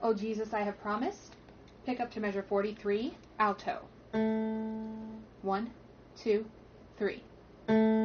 Oh Jesus, I Have Promised. Pick up to measure 43, alto. 1, 2, 3.